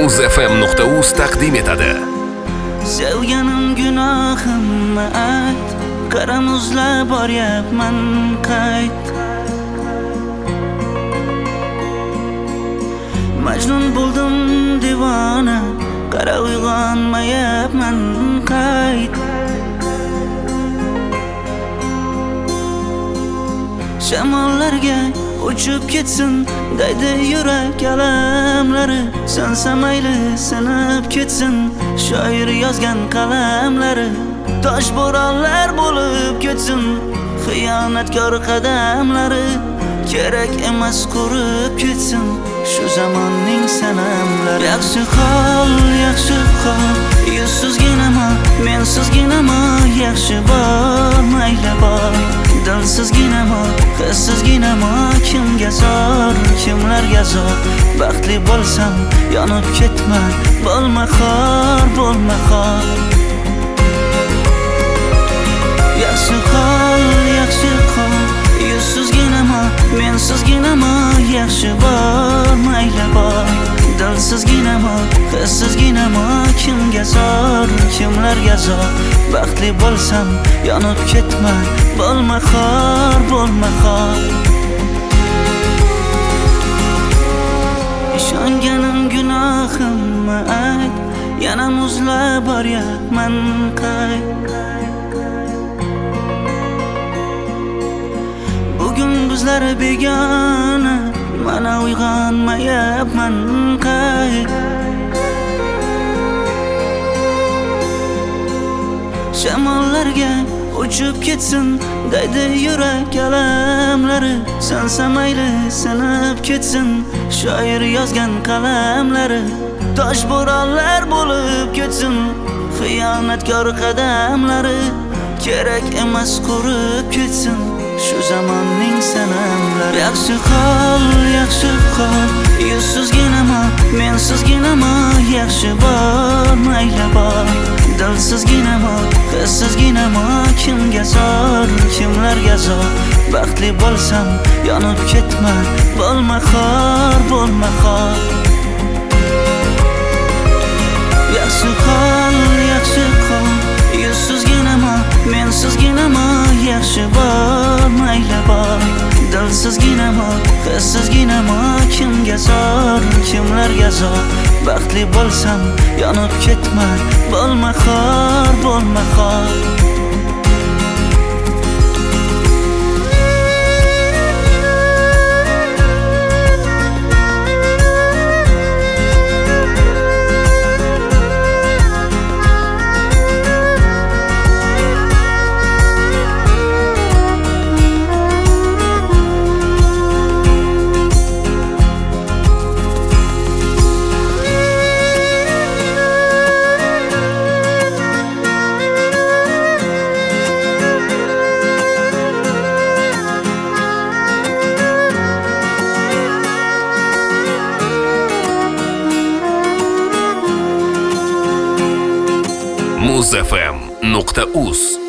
muzfm.uz taqdim etadi. Sevganim gunohimni ayt, qara muzlab boryapman qayt. Majnun bo'ldim divona, qara uyg'onmayapman qayt. Shamollarga uchib ketsin daydi yurak alamlari, sansa mayli sinib ketsin shoir yozgan qalamlari. Tosh bo'ronlar bo'lib ketsin xiyonatkor qadamlari, kerak emas qurib ketsin shu zamonning sanamlari. Yaxshi hol, yuzsizginama, mensizginama, yaxshi bor, mayli bor. Dilsizginama, hissizginama, kimga zor, kimlarga zor. Baxtli bo'lsam yonib ketma, bo'lma xor, bo'lma xor. Yaxshi hol, yuzsizginama, mensizginama, yaxshi bor, mayli bor. Dilsizginama, hissizginama, kimga zor, kimlarga zor. Baxtli bo'lsam yonib ketma, bo'lma xor, bo'lma xor. Ishonganim gunohimni ayt, yana muzlab boryapman qayt. Bugun bizlar begona, mana uyg'onmayapman qayt. Shamollarga uchib ketsin daydi yurak alamlari, sansa mayli sinib ketsin shoir yozgan qalamlari. Tosh bo'ronlar bo'lib ketsin xiyonatkor qadamlari, kerak emas qurib ketsin shu zamonning sanamlari. Yaxshi hol, yuzsizginama, mensizginama, yaxshi bor, mayli bor. Dilsizginama, hissizginama, kimga zor, kimlarga zor. Baxtli bo'lsam yonib ketma, bo'lma xor, bo'lma xor. Yaxshi hol, yuzsizginama, mensizginama, yaxshi bor, mayli bor. Dilsizginama, hissizginama, kimga zor, kimlarga zor. Baxtli bo'lsam yonib ketma, bo'lma xor, bo'lma xor. muzfm.uz